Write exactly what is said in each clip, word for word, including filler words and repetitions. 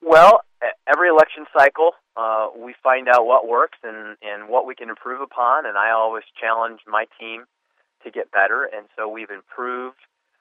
Well, e- every election cycle, uh, we find out what works and, and what we can improve upon, and I always challenge my team to get better, and so we've improved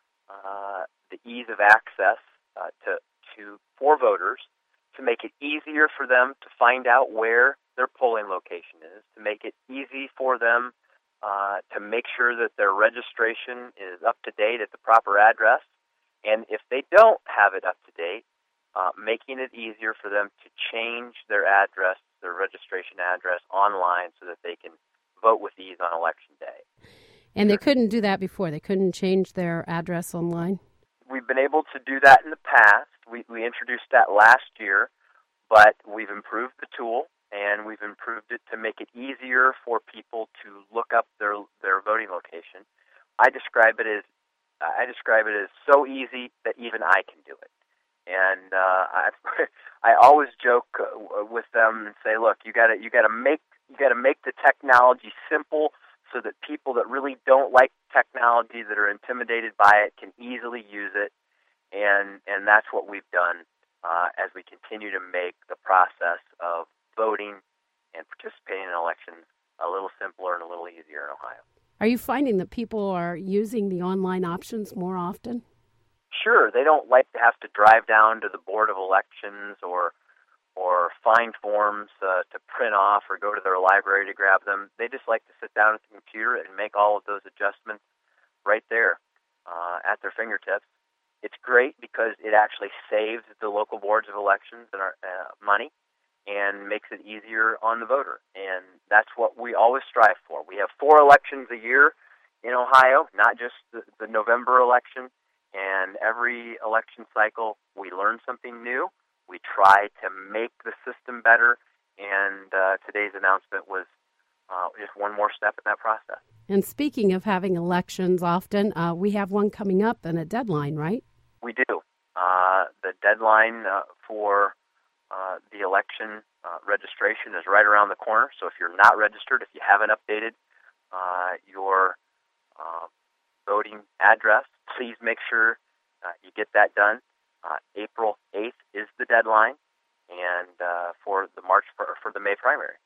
uh, the ease of access uh, to, to for voters, to make it easier for them to find out where their polling location is, to make it easy for them uh, to make sure that their registration is up to date at the proper address, and if they don't have it up to date, uh, making it easier for them to change their address, their registration address online so that they can vote with ease on election day. And they couldn't do that before. They couldn't change their address online? We've been able to do that in the past. We, we introduced that last year, but we've improved the tool, and we've improved it to make it easier for people to look up their their voting location. I describe it as I describe it as so easy that even I can do it. And uh, I I always joke uh, with them and say, look, you got to you got to make you got to make the technology simple, so that people that really don't like technology, that are intimidated by it, can easily use it, and and that's what we've done uh, as we continue to make the process of voting and participating in elections a little simpler and a little easier in Ohio. Are you finding that people are using the online options more often? Sure, they don't like to have to drive down to the Board of Elections or or find forms uh, to print off or go to their library to grab them. They just like to sit down at the computer and make all of those adjustments right there uh, at their fingertips. It's great because it actually saves the local boards of elections and our, uh, money and makes it easier on the voter. And that's what we always strive for. We have four elections a year in Ohio, not just the, the November election. And every election cycle, we learn something new. We try to make the system better, and uh, today's announcement was uh, just one more step in that process. And speaking of having elections often, uh, we have one coming up and a deadline, right? We do. Uh, the deadline uh, for uh, the election uh, registration is right around the corner, so if you're not registered, if you haven't updated uh, your uh, voting address, please make sure uh, you get that done. Uh, April eighth is the deadline, and uh, for the March for, for the May primary.